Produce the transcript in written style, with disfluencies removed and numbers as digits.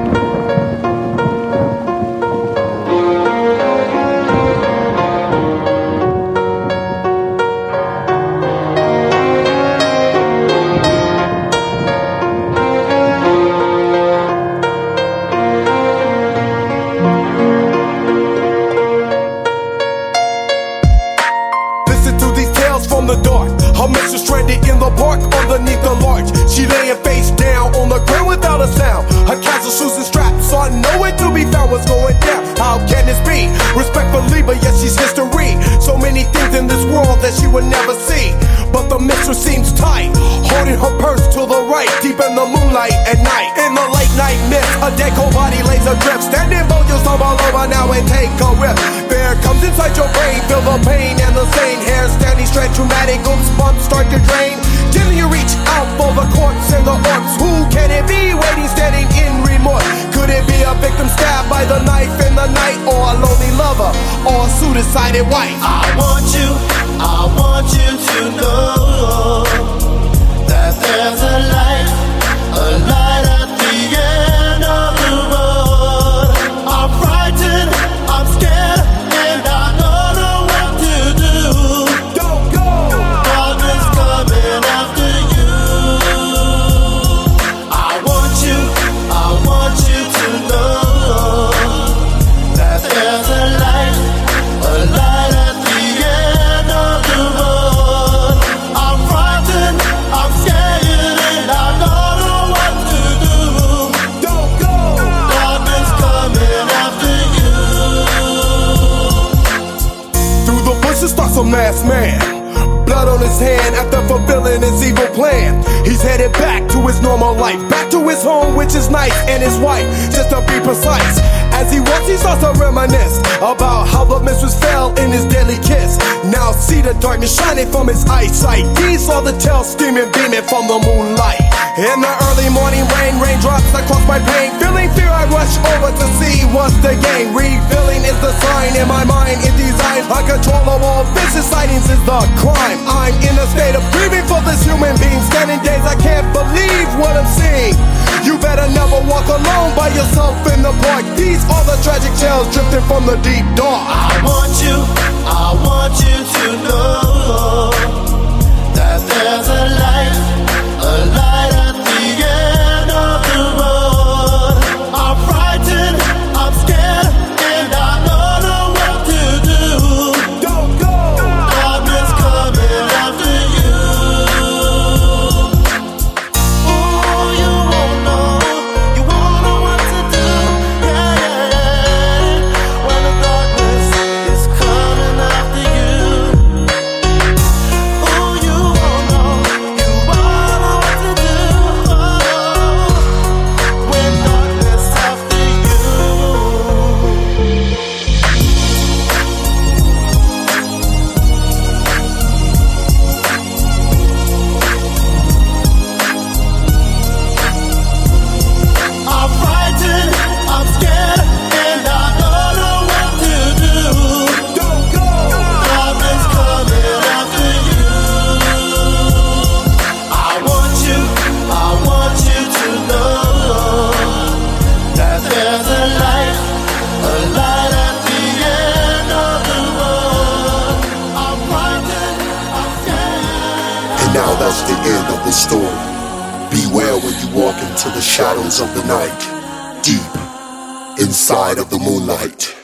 From the dark, her mistress stranded in the park underneath the larch. She laying face down on the ground without a sound. Her casual shoes and straps are nowhere to be found. What's going down? How can this be? Respectfully, but yes, she's history. So many things in this world that she would never see. But the mistress seems tight, holding her purse to the right, deep in the moonlight at night. In the late night mist, a dead cold body lays adrift. Standing bold, you'll stumble over now and take a rip. Fear comes inside your brain, feel the pain and the same. Hair standing straight, traumatic goosebumps start to drain. Till you reach out for the corpse and the orbs. Who can it be waiting, standing in remorse? Could it be a victim stabbed by the knife in the night, or a lonely lover, or a suicided wife? I want you to know that there's a light at the end of the road. I'm frightened, I'm scared, and I don't know what to do. Don't go! Darkness coming after you. I want you to know that there's a light at the end of the road. I'm frightened, I'm scared, and I don't know what to do. Don't go! Darkness coming after you. Through the bushes stalks a masked man, blood on his hand after fulfilling his evil plan. He's headed back to his normal life, back to his home, which is nice, and his wife, just to be precise. As he walks, he starts to reminisce about how the mistress fell in his deadly kiss. Now see the darkness shining from his eyesight. These are the tales steaming, beaming from the moonlight. In the early morning rain, raindrops across my pain. Feeling fear, I rush over to see what's the game. Revealing is the sign in my mind, it designed uncontrollable vicious sightings is the crime. I'm in a state of grieving for this human being. Standing days, I can't believe what I'm seeing. You better never walk alone by yourself in the park. These are the tragic tales drifting from the deep dark. I want you to know that there's a light at the end of the road. I'm frightened, I'm scared, and I don't know what to do. Don't go! Darkness coming after you. Oh, you won't know what to do. Yeah. When the darkness is coming after you. Oh, you won't know what to do. When darkness after you. I'm frightened, I'm scared, and I don't know what to do. Don't go! Darkness coming after you. I want you to know that there's a light at the end of the road. I'm frightened, I'm scared. And now that's the end of the story. Beware when you walk into the shadows of the night, deep inside of the moonlight.